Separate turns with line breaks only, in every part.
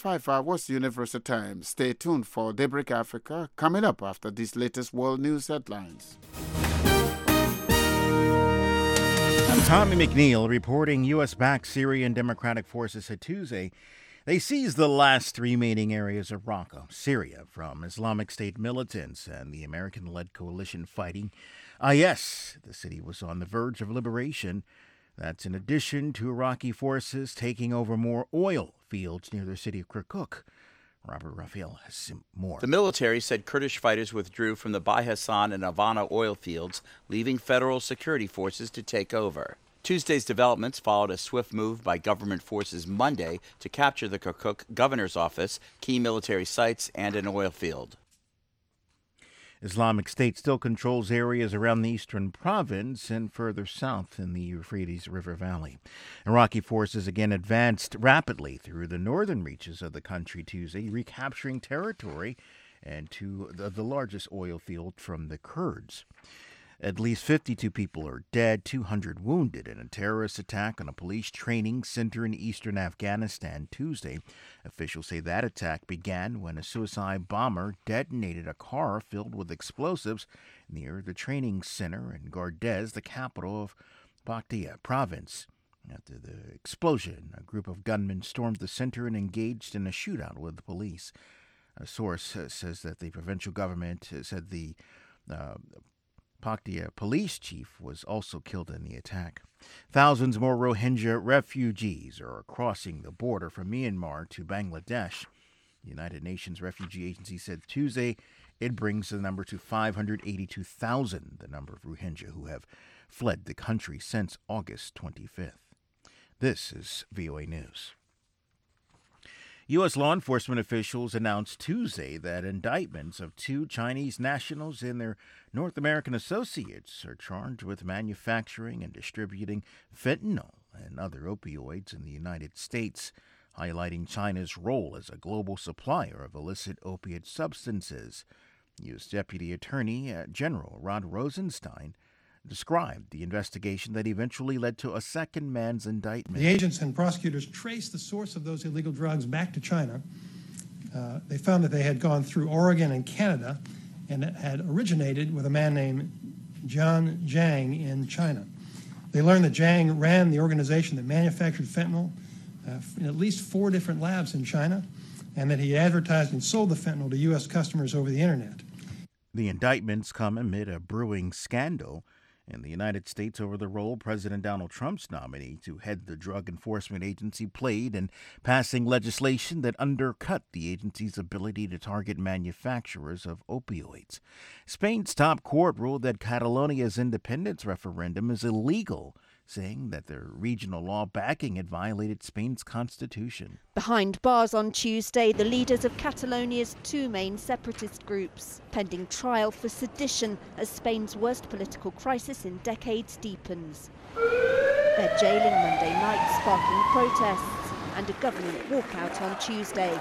5 hours Universal Time. Stay tuned for Daybreak Africa coming up after these latest world news headlines.
I'm Tommy McNeil reporting U.S.-backed Syrian Democratic Forces said Tuesday they seized the last remaining areas of Raqqa, Syria, from Islamic State militants and the American-led coalition fighting IS. The city was on the verge of liberation. That's in addition to Iraqi forces taking over more oil fields near the city of Kirkuk. Robert Raphael has more.
The military said Kurdish fighters withdrew from the Bai Hassan and Havana oil fields, leaving federal security forces to take over. Tuesday's developments followed a swift move by government forces Monday to capture the Kirkuk governor's office, key military sites, and an oil field.
Islamic State still controls areas around the eastern province and further south in the Euphrates River Valley. Iraqi forces again advanced rapidly through the northern reaches of the country Tuesday, recapturing territory and to the largest oil field from the Kurds. At least 52 people are dead, 200 wounded in a terrorist attack on a police training center in eastern Afghanistan Tuesday. Officials say that attack began when a suicide bomber detonated a car filled with explosives near the training center in Gardez, the capital of Paktia province. After the explosion, a group of gunmen stormed the center and engaged in a shootout with the police. A source says that the provincial government said the Paktia police chief was also killed in the attack. Thousands more Rohingya refugees are crossing the border from Myanmar to Bangladesh. The United Nations Refugee Agency said Tuesday it brings the number to 582,000, the number of Rohingya who have fled the country since August 25th. This is VOA News. U.S. law enforcement officials announced Tuesday that indictments of 2 Chinese nationals and their North American associates are charged with manufacturing and distributing fentanyl and other opioids in the United States, highlighting China's role as a global supplier of illicit opiate substances. U.S. Deputy Attorney General Rod Rosenstein described the investigation that eventually led to a second man's indictment.
The agents and prosecutors traced the source of those illegal drugs back to China. They found that they had gone through Oregon and Canada and had originated with a man named John Zhang in China. They learned that Zhang ran the organization that manufactured fentanyl in at least 4 different labs in China, and that he advertised and sold the fentanyl to U.S. customers over the internet.
The indictments come amid a brewing scandal in the United States over the role President Donald Trump's nominee to head the Drug Enforcement Agency played in passing legislation that undercut the agency's ability to target manufacturers of opioids. Spain's top court ruled that Catalonia's independence referendum is illegal, saying that their regional law backing it violated Spain's constitution.
Behind bars on Tuesday, the leaders of Catalonia's 2 main separatist groups, pending trial for sedition as Spain's worst political crisis in decades deepens. They're jailing Monday night, sparking protests and a government walkout on Tuesday.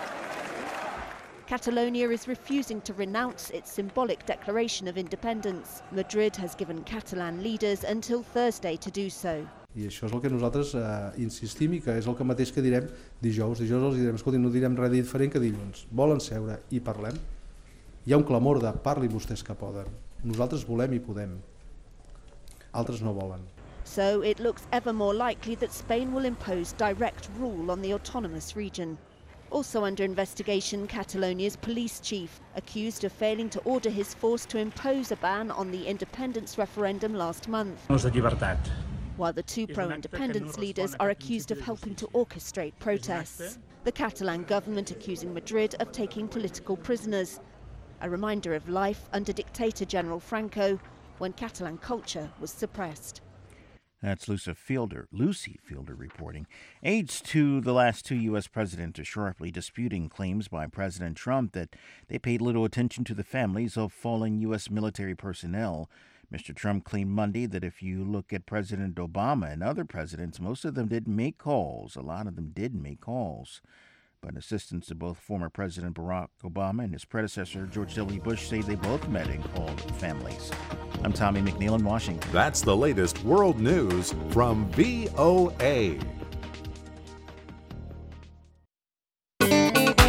Catalonia is refusing to renounce its symbolic declaration of independence. Madrid has given Catalan leaders until Thursday to do so.
I això és el que nosaltres insistim i que és el que mateix que direm dijous. Dijous els direm, escolti, no direm res diferent que dilluns. Volen seure i parlem? Hi ha un clamor de parli vostès que poden. Nosaltres volem i podem. Altres no volen.
So it looks ever more likely that Spain will impose direct rule on the autonomous region. Also under investigation, Catalonia's police chief, accused of failing to order his force to impose a ban on the independence referendum last month. While the 2 pro-independence leaders are accused of helping to orchestrate protests. The Catalan government accusing Madrid of taking political prisoners. A reminder of life under dictator General Franco, when Catalan culture was suppressed.
That's Lucy Fielder reporting. Aides to the last 2 U.S. presidents are sharply disputing claims by President Trump that they paid little attention to the families of fallen U.S. military personnel. Mr. Trump claimed Monday that if you look at President Obama and other presidents, most of them didn't make calls. A lot of them didn't make calls. But assistants to both former President Barack Obama and his predecessor, George W. Bush, say they both met and called families. I'm Tommy McNeil in Washington.
That's the latest world news from VOA.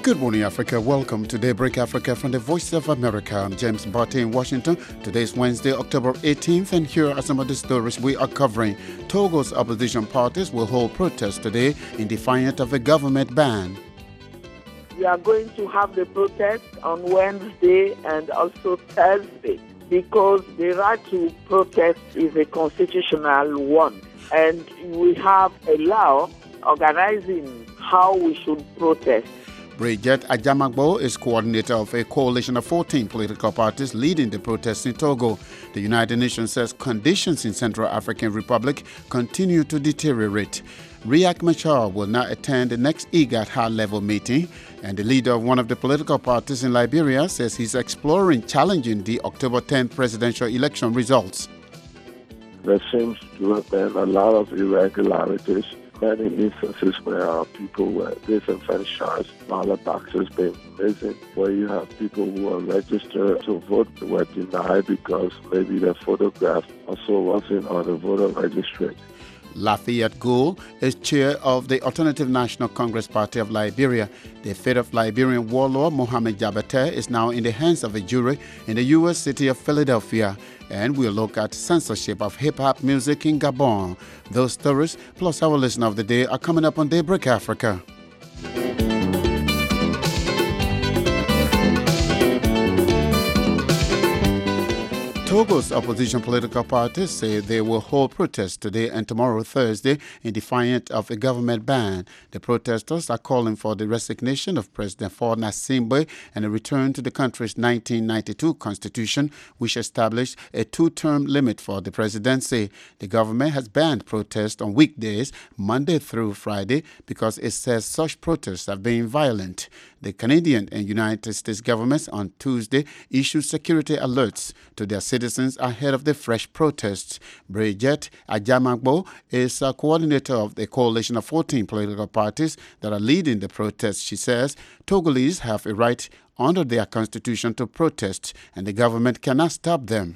Good morning, Africa. Welcome to Daybreak Africa from the Voice of America. I'm James Barty in Washington. Today is Wednesday, October 18th, and here are some of the stories we are covering. Togo's opposition parties will hold protests today in defiance of a government ban.
We are going to have the protest on Wednesday and also Thursday because the right to protest is a constitutional one, and we have a law organizing how we should protest.
Bridget Ajamagbo is coordinator of a coalition of 14 political parties leading the protests in Togo. The United Nations says conditions in Central African Republic continue to deteriorate. Riek Machar will not attend the next IGAD high-level meeting, and the leader of one of the political parties in Liberia says he's exploring challenging the October 10th presidential election results.
There seems to have been a lot of irregularities. Many instances where people were disenfranchised, ballot boxes being missing, where you have people who are registered to vote were denied because maybe their photograph also wasn't on the voter registry.
Lafayette Gould is chair of the Alternative National Congress Party of Liberia. The fate of Liberian warlord Mohamed Jabate is now in the hands of a jury in the U.S. city of Philadelphia. And we'll look at censorship of hip-hop music in Gabon. Those stories, plus our listener of the day, are coming up on Daybreak Africa. Togo's opposition political parties say they will hold protests today and tomorrow, Thursday, in defiance of a government ban. The protesters are calling for the resignation of President Faure Gnassingbe and a return to the country's 1992 constitution, which established a two-term limit for the presidency. The government has banned protests on weekdays, Monday through Friday, because it says such protests have been violent. The Canadian and United States governments on Tuesday issued security alerts to their citizens ahead of the fresh protests. Bridget Ajamagbo is a coordinator of the coalition of 14 political parties that are leading the protests. She says Togolese have a right under their constitution to protest, and the government cannot stop them.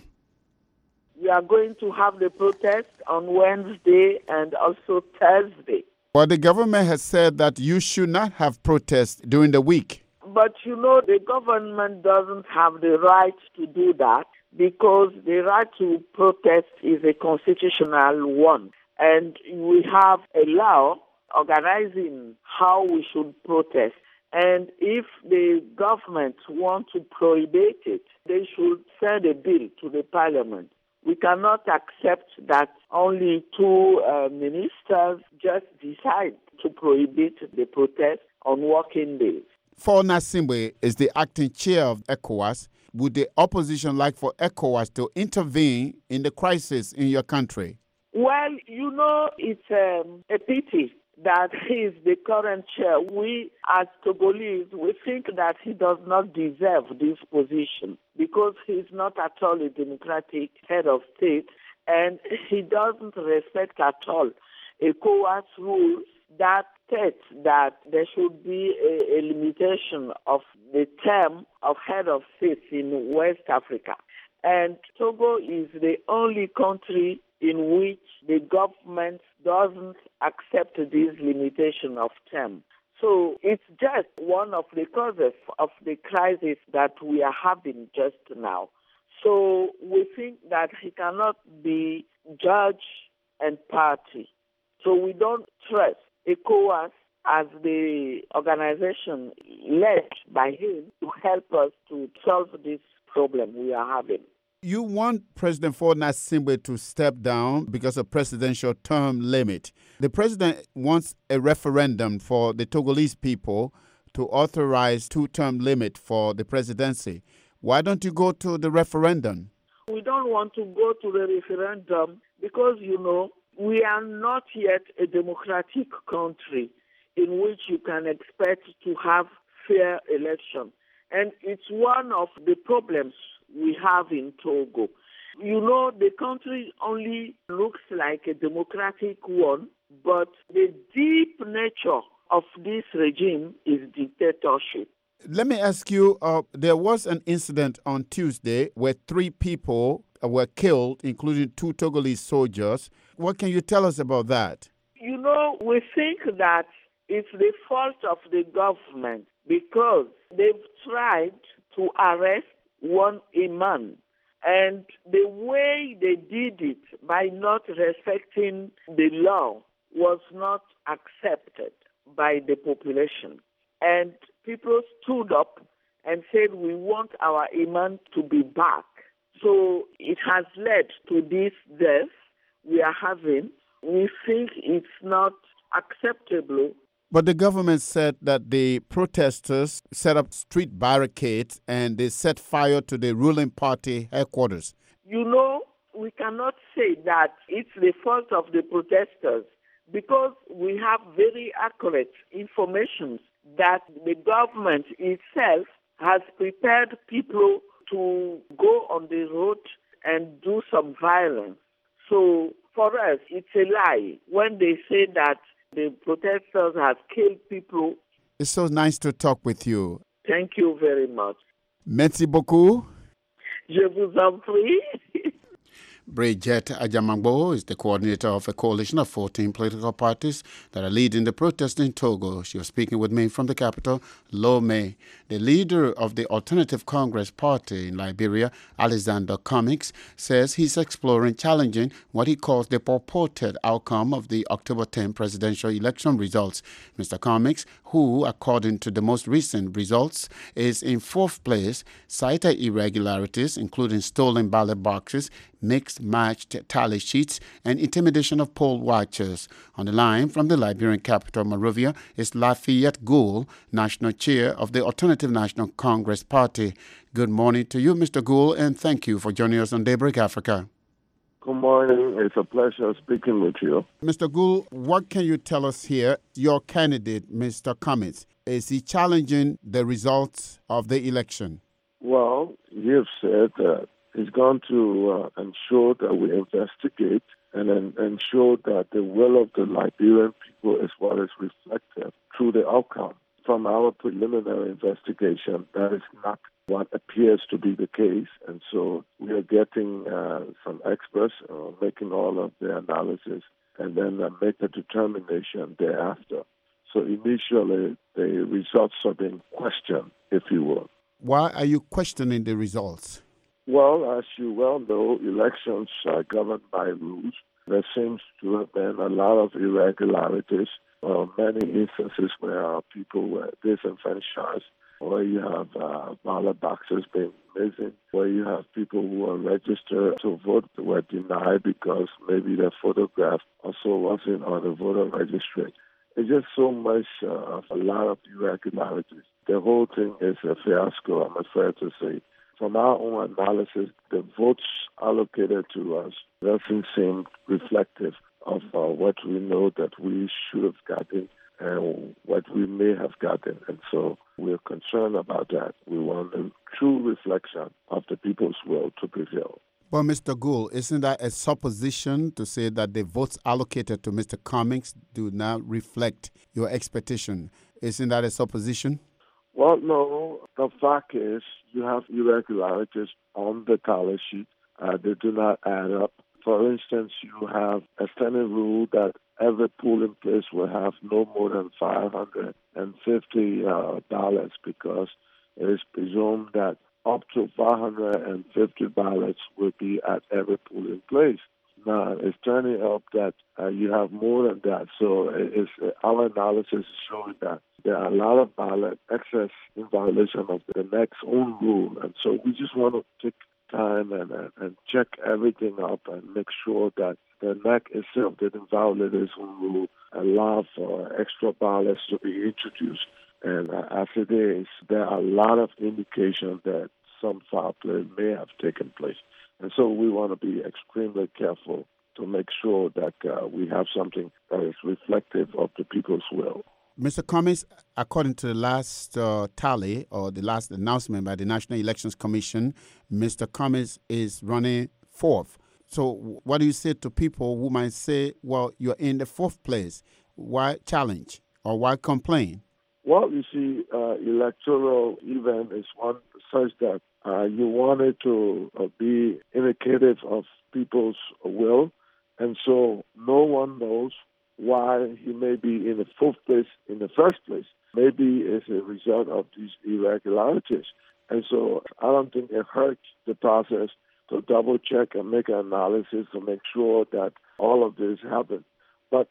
We are going to have the protest on Wednesday and also Thursday.
Well, the government has said that you should not have protests during the week.
But the government doesn't have the right to do that because the right to protest is a constitutional one. And we have a law organizing how we should protest. And if the government wants to prohibit it, they should send a bill to the parliament. We cannot accept that only two ministers just decide to prohibit the protest on working days.
Faure Gnassingbe is the acting chair of ECOWAS. Would the opposition like for ECOWAS to intervene in the crisis in your country?
Well, it's a pity that he is the current chair. We, as Togolese, we think that he does not deserve this position because he's not at all a democratic head of state, and he doesn't respect at all ECOWAS rules that state that there should be a limitation of the term of head of state in West Africa. And Togo is the only country in which the government doesn't accept this limitation of term. So it's just one of the causes of the crisis that we are having just now. So we think that he cannot be judge and party. So we don't trust ECOWAS as the organization led by him to help us to solve this problem we are having.
You want President Faure Gnassingbe to step down because of presidential term limit. The president wants a referendum for the Togolese people to authorize two-term limit for the presidency. Why don't you go to the referendum?
We don't want to go to the referendum because, we are not yet a democratic country in which you can expect to have fair election. And it's one of the problems we have in Togo. The country only looks like a democratic one, but the deep nature of this regime is dictatorship.
Let me ask you, there was an incident on Tuesday where 3 people were killed, including 2 Togolese soldiers. What can you tell us about that?
We think that it's the fault of the government because they've tried to arrest one imam. And the way they did it, by not respecting the law, was not accepted by the population. And people stood up and said, we want our imam to be back. So it has led to this death we are having. We think it's not acceptable.
But the government said that the protesters set up street barricades and they set fire to the ruling party headquarters.
You know, we cannot say that it's the fault of the protesters because we have very accurate information that the government itself has prepared people to go on the road and do some violence. So for us, it's a lie when they say that the protesters have killed people.
It's so nice to talk with you.
Thank you very much.
Merci beaucoup.
Je vous en prie.
Bridget Ajamangbo is the coordinator of a coalition of 14 political parties that are leading the protest in Togo. She was speaking with me from the capital, Lomé. The leader of the Alternative Congress Party in Liberia, Alexander Cummings, says he's exploring challenging what he calls the purported outcome of the October 10 presidential election results. Mr. Cummings, who, according to the most recent results, is in fourth place, cited irregularities, including stolen ballot boxes, mixed-matched tally sheets, and intimidation of poll watchers. On the line from the Liberian capital, Monrovia, is Lafayette Gould, national chair of the Alternative National Congress Party. Good morning to you, Mr. Gould, and thank you for joining us on Daybreak Africa.
Good morning. It's a pleasure speaking with you.
Mr. Gould, what can you tell us here? Your candidate, Mr. Cummings, is he challenging the results of the election?
Well, you've said that he's going to ensure that we investigate and then ensure that the will of the Liberian people is what is reflected through the outcome. From our preliminary investigation, that is not what appears to be the case. And so we are getting some experts making all of the analysis and then make a determination thereafter. So initially, the results are being questioned, if you will.
Why are you questioning the results?
Well, as you well know, elections are governed by rules. There seems to have been a lot of irregularities, many instances where people were disenfranchised, where you have ballot boxes being missing, where you have people who are registered to vote were denied because maybe their photograph also wasn't on the voter registry. It's just so much of a lot of irregularities. The whole thing is a fiasco, I'm afraid to say. From our own analysis, the votes allocated to us doesn't seem reflective of what we know that we should have gotten and what we may have gotten. And so we're concerned about that. We want a true reflection of the people's will to prevail.
Well, Mr. Gould, isn't that a supposition to say that the votes allocated to Mr. Cummings do not reflect your expectation? Isn't that a supposition?
Well, no. The fact is you have irregularities on the tally sheet. They do not add up. For instance, you have a standing rule that every polling place will have no more than 550 ballots because it is presumed that up to 550 ballots will be at every polling place. Now, it's turning up that you have more than that. So our analysis is showing that there are a lot of ballot excess in violation of the NEC's own rule. And so we just want to take time and check everything up and make sure that the NEC itself didn't violate its own rule, allow for extra ballots to be introduced. And as it is, there are a lot of indications that some foul play may have taken place. And so we want to be extremely careful to make sure that we have something that is reflective of the people's will.
Mr. Cummings, according to the last tally or the last announcement by the National Elections Commission, Mr. Cummings is running fourth. So what do you say to people who might say, well, you're in the fourth place? Why challenge or why complain?
Well, you see, electoral event is one such that you wanted to be indicative of people's will. And so no one knows why he may be in the fourth place in the first place. Maybe it's a result of these irregularities. And so I don't think it hurts the process to double check and make an analysis to make sure that all of this happened. But,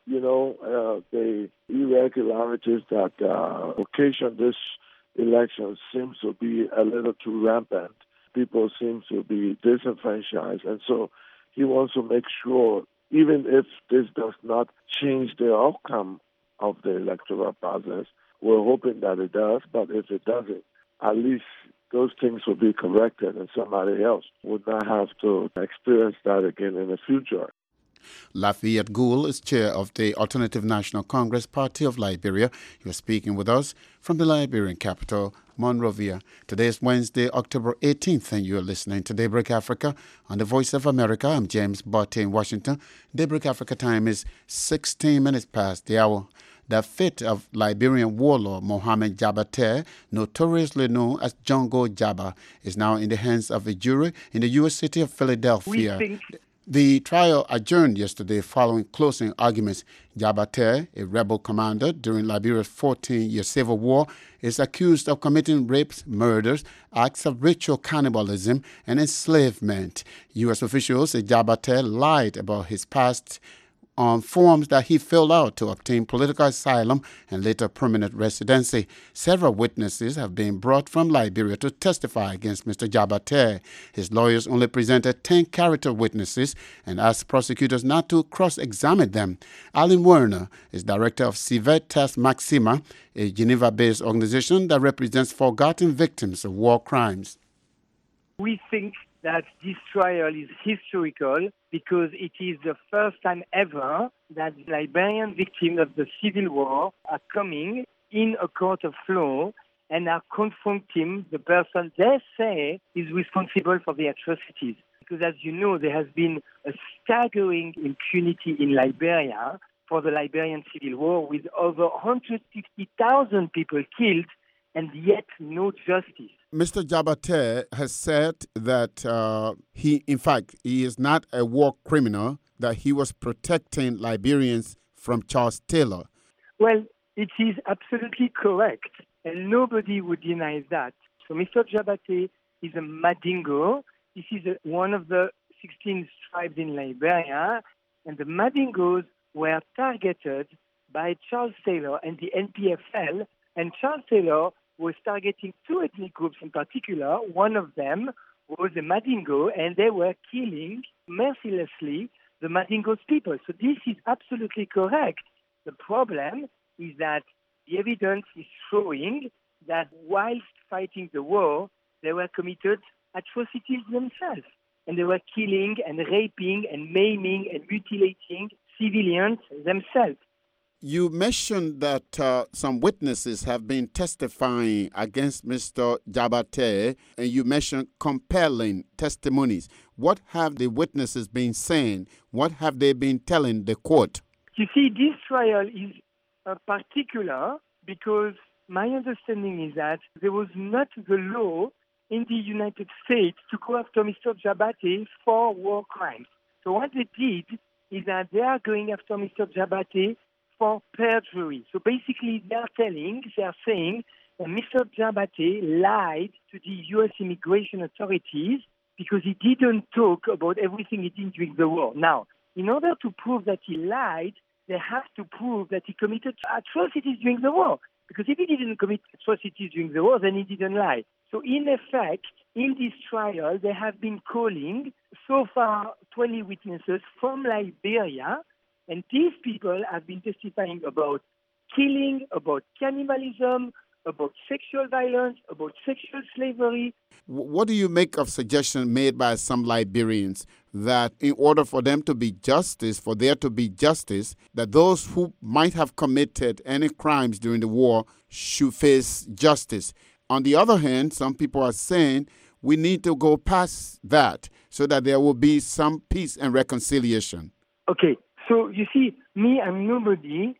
the irregularities that occasion this election seems to be a little too rampant. People seem to be disenfranchised. And so he wants to make sure, even if this does not change the outcome of the electoral process, we're hoping that it does. But if it doesn't, at least those things will be corrected and somebody else would not have to experience that again in the future.
Lafayette Gould is chair of the Alternative National Congress Party of Liberia. He was speaking with us from the Liberian capital, Monrovia. Today is Wednesday, October 18th, and you are listening to Daybreak Africa on the Voice of America. I'm James Barty in Washington. Daybreak Africa time is 16 minutes past the hour. The fate of Liberian warlord Mohamed Jabate, notoriously known as Jongo Jaba, is now in the hands of a jury in the U.S. city of Philadelphia. The trial adjourned yesterday following closing arguments. Jabate, a rebel commander during Liberia's 14-year civil war, is accused of committing rapes, murders, acts of ritual cannibalism, and enslavement. U.S. officials say Jabate lied about his past on forms that he filled out to obtain political asylum and later permanent residency. Several witnesses have been brought from Liberia to testify against Mr. Jabate. His lawyers only presented 10 character witnesses and asked prosecutors not to cross-examine them. Alan Werner is director of Civitas Maxima, a Geneva-based organization that represents forgotten victims of war crimes.
We think that this trial is historical because it is the first time ever that Liberian victims of the civil war are coming in a court of law and are confronting the person they say is responsible for the atrocities. Because as you know, there has been a staggering impunity in Liberia for the Liberian civil war with over 150,000 people killed and yet no justice.
Mr. Jabate has said that he is not a war criminal, that he was protecting Liberians from Charles Taylor.
Well, it is absolutely correct, and nobody would deny that. So Mr. Jabate is a Madingo. This is one of the 16 tribes in Liberia, and the Madingos were targeted by Charles Taylor and the NPFL, and Charles Taylor was targeting two ethnic groups in particular. One of them was the Madingo, and they were killing mercilessly the Madingo's people. So this is absolutely correct. The problem is that the evidence is showing that whilst fighting the war, they were committed atrocities themselves. And they were killing and raping and maiming and mutilating civilians themselves.
You mentioned that some witnesses have been testifying against Mr. Jabate, and you mentioned compelling testimonies. What have the witnesses been saying? What have they been telling the court?
You see, this trial is particular because my understanding is that there was not the law in the United States to go after Mr. Jabate for war crimes. So what they did is that they are going after Mr. Jabate for perjury. So basically they are saying that Mr. Jabate lied to the U.S. immigration authorities because he didn't talk about everything he did during the war. Now, in order to prove that he lied, they have to prove that he committed atrocities during the war. Because if he didn't commit atrocities during the war, then he didn't lie. So in effect, in this trial, they have been calling so far 20 witnesses from Liberia. And these people have been testifying about killing, about cannibalism, about sexual violence, about sexual slavery.
What do you make of suggestions made by some Liberians that in order for them to be justice, for there to be justice, that those who might have committed any crimes during the war should face justice? On the other hand, some people are saying we need to go past that so that there will be some peace and reconciliation.
Okay. So you see, I'm nobody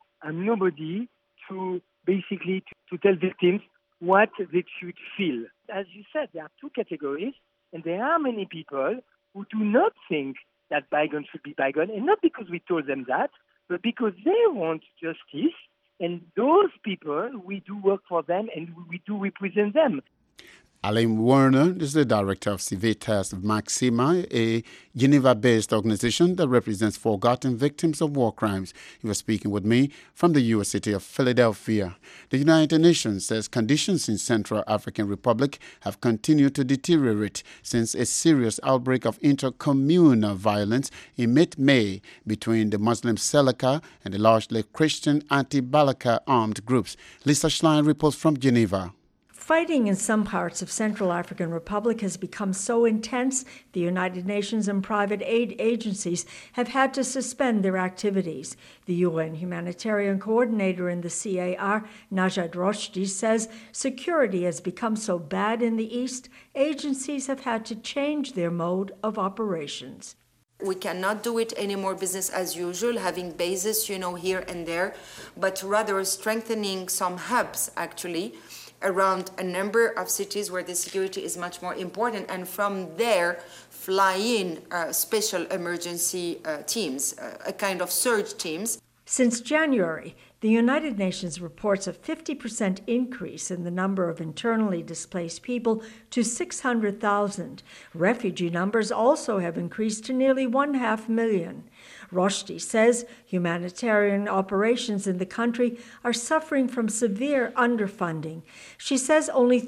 to basically to tell victims what they should feel. As you said, there are two categories, and there are many people who do not think that bygone should be bygone, and not because we told them that, but because they want justice. And those people, we do work for them and we do represent them.
Alain Werner is the director of Civitas Maxima, a Geneva-based organization that represents forgotten victims of war crimes. He was speaking with me from the U.S. city of Philadelphia. The United Nations says conditions in Central African Republic have continued to deteriorate since a serious outbreak of intercommunal violence in mid-May between the Muslim Seleka and the largely Christian anti-Balaka armed groups. Lisa Schlein reports from Geneva.
Fighting in some parts of Central African Republic has become so intense, the United Nations and private aid agencies have had to suspend their activities. The UN humanitarian coordinator in the CAR, Najat Roshdi, says security has become so bad in the east, agencies have had to change their mode of operations.
We cannot do it anymore business as usual, having bases, here and there, but rather strengthening some hubs, actually, around a number of cities where the security is much more important, and from there fly in special emergency teams, a kind of surge teams.
Since January, the United Nations reports a 50% increase in the number of internally displaced people to 600,000. Refugee numbers also have increased to nearly 500,000. Roshdi says humanitarian operations in the country are suffering from severe underfunding. She says only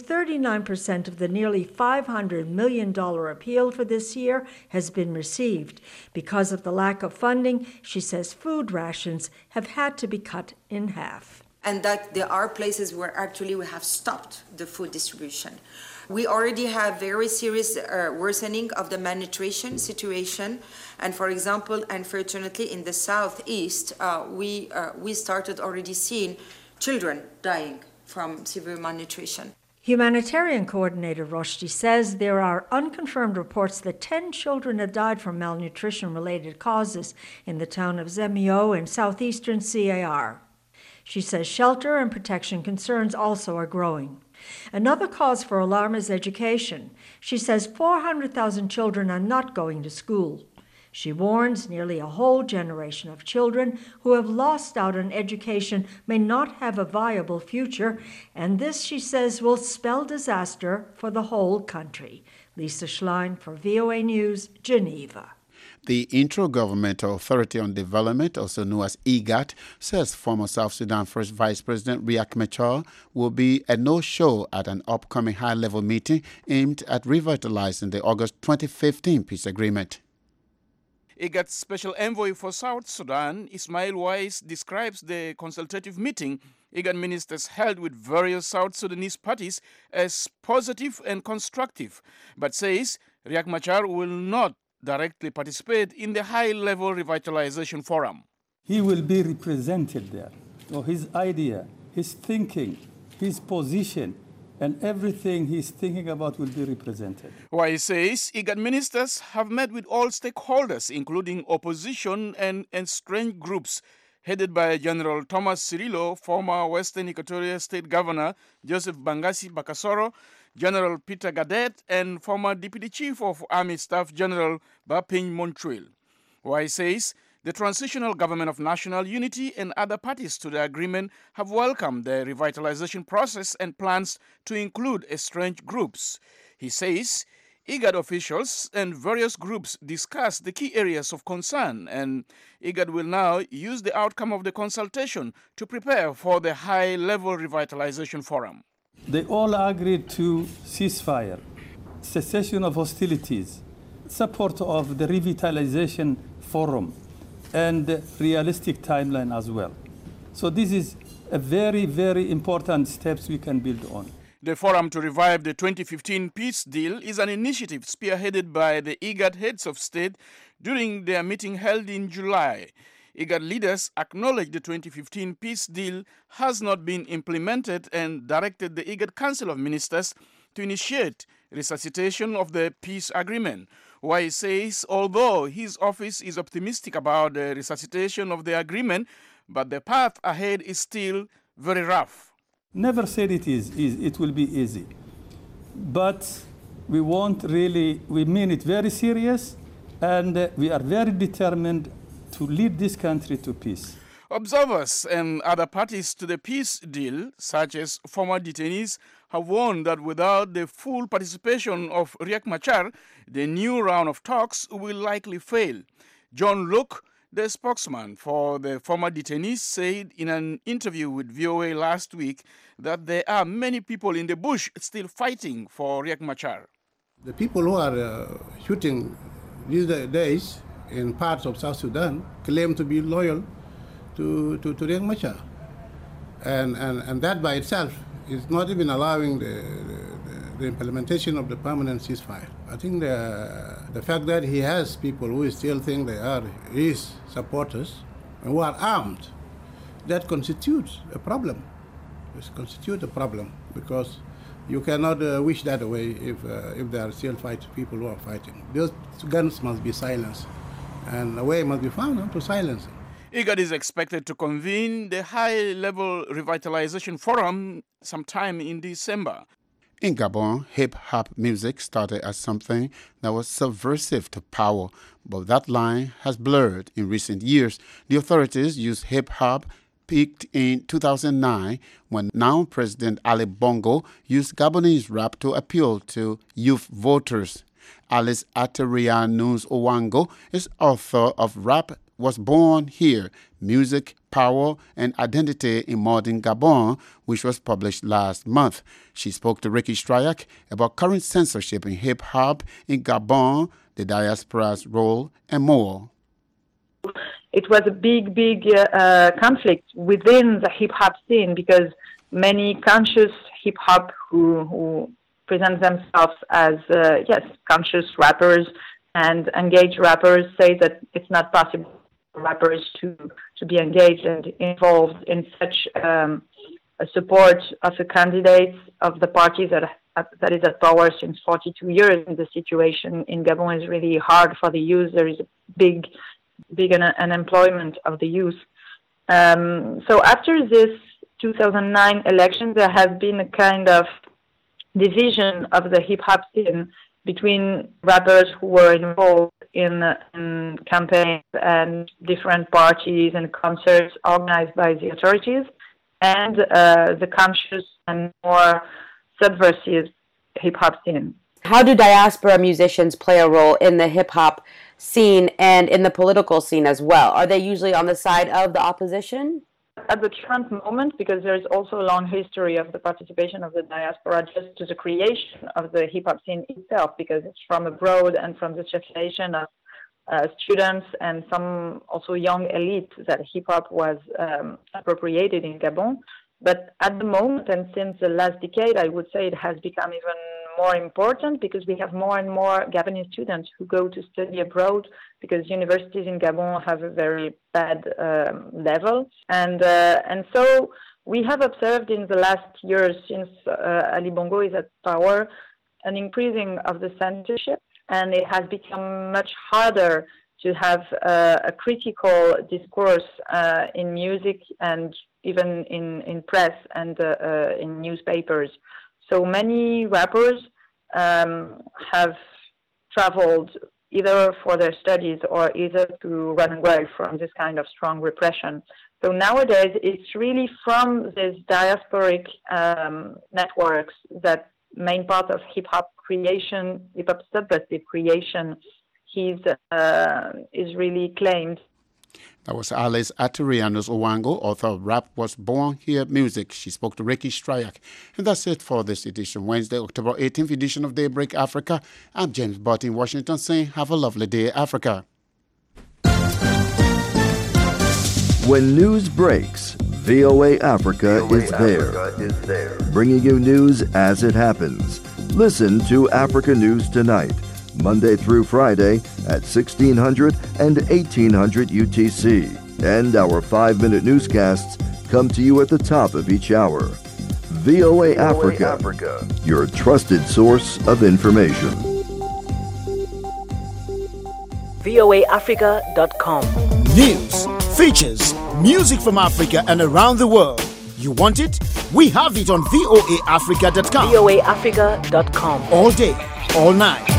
39% of the nearly $500 million appeal for this year has been received. Because of the lack of funding, she says food rations have had to be cut in half.
And that there are places where actually we have stopped the food distribution. We already have very serious worsening of the malnutrition situation. And for example, unfortunately, in the southeast, we started already seeing children dying from severe malnutrition.
Humanitarian coordinator Roshdi says there are unconfirmed reports that 10 children have died from malnutrition-related causes in the town of Zemio in southeastern CAR. She says shelter and protection concerns also are growing. Another cause for alarm is education. She says 400,000 children are not going to school. She warns nearly a whole generation of children who have lost out on education may not have a viable future, and this, she says, will spell disaster for the whole country. Lisa Schlein for VOA News, Geneva.
The Intergovernmental Authority on Development, also known as IGAD, says former South Sudan First Vice President Riek Machar will be a no-show at an upcoming high-level meeting aimed at revitalizing the August 2015 peace agreement.
IGAD's Special Envoy for South Sudan, Ismail Wais, describes the consultative meeting IGAD ministers held with various South Sudanese parties as positive and constructive, but says Riek Machar will not directly participate in the high-level revitalization forum.
He will be represented there. So his idea, his thinking, his position, and everything he's thinking about will be represented.
Why says IGAD ministers have met with all stakeholders, including opposition and estranged groups, headed by General Thomas Cirillo, former Western Equatoria State Governor Joseph Bangasi Bakasoro, General Peter Gadet, and former Deputy Chief of Army Staff General Baping Montreal. Why says the Transitional Government of National Unity and other parties to the agreement have welcomed the revitalization process and plans to include estranged groups. He says IGAD officials and various groups discussed the key areas of concern, and IGAD will now use the outcome of the consultation to prepare for the high-level revitalization forum.
They all agreed to ceasefire, cessation of hostilities, support of the revitalization forum, and realistic timeline as well. So this is a very, very important steps we can build on.
The Forum to Revive the 2015 Peace Deal is an initiative spearheaded by the IGAD heads of state during their meeting held in July. IGAD leaders acknowledged the 2015 peace deal has not been implemented and directed the IGAD Council of Ministers to initiate resuscitation of the peace agreement. Wai says although his office is optimistic about the resuscitation of the agreement, but the path ahead is still very rough.
Never said it will be easy. But we mean it very serious, and we are very determined to lead this country to peace.
Observers and other parties to the peace deal, such as former detainees, have warned that without the full participation of Riek Machar, the new round of talks will likely fail. John Luke, the spokesman for the former detainees, said in an interview with VOA last week that there are many people in the bush still fighting for Riek Machar.
The people who are shooting these days in parts of South Sudan claim to be loyal to Riek Machar. And that by itself is not even allowing the implementation of the permanent ceasefire. I think the fact that he has people who still think they are his supporters and who are armed, that constitutes a problem. It constitutes a problem because you cannot wish that away if there are still people who are fighting. Those guns must be silenced, and a way must be found to silence them.
IGAD is expected to convene the high-level revitalization forum sometime in December.
In Gabon, hip-hop music started as something that was subversive to power, but that line has blurred in recent years. The authorities used hip-hop peaked in 2009 when now President Ali Bongo used Gabonese rap to appeal to youth voters. Alice Aterianus Owango is author of Rap Was Born Here, Music, Power, and Identity in Modern Gabon, which was published last month. She spoke to Ricky Stryak about current censorship in hip-hop in Gabon, the diaspora's role, and more.
It was a big conflict within the hip-hop scene because many conscious hip-hop who present themselves as, conscious rappers and engaged rappers say that it's not possible for rappers to be engaged and involved in such a support of the candidates of the party that is at power since 42 years. And the situation in Gabon is really hard for the youth. There is a big unemployment of the youth. So after this 2009 election, there has been a kind of division of the hip-hop scene between rappers who were involved in campaigns and different parties and concerts organized by the authorities, and the conscious and more subversive hip-hop scene.
How do diaspora musicians play a role in the hip-hop scene and in the political scene as well? Are they usually on the side of the opposition?
At the current moment, because there is also a long history of the participation of the diaspora just to the creation of the hip-hop scene itself, because it's from abroad and from the circulation of students and some also young elite that hip-hop was appropriated in Gabon. But at the moment, and since the last decade, I would say it has become even more important because we have more and more Gabonese students who go to study abroad because universities in Gabon have a very bad level. And so we have observed in the last years since Ali Bongo is at power an increasing of the censorship, and it has become much harder to have a critical discourse in music and even in press and in newspapers. So many rappers have traveled either for their studies or either to run away from this kind of strong repression. So nowadays, it's really from these diasporic networks that main part of hip-hop creation, hip-hop subversive creation, is really claimed.
That was Alice Aterianus Owango, author of Rap Was Born Here Music. She spoke to Ricky Stryak. And that's it for this edition, Wednesday, October 18th edition of Daybreak Africa. I'm James Butt in Washington saying have a lovely day, Africa.
When news breaks, VOA Africa is there, bringing you news as it happens. Listen to Africa News Tonight, Monday through Friday at 1600 and 1800 UTC. And our 5-minute newscasts come to you at the top of each hour. VOA Africa, your trusted source of information.
voaafrica.com.
News, features, music from Africa and around the world. You want it? We have it on voaafrica.com.
voaafrica.com.
All day, all night.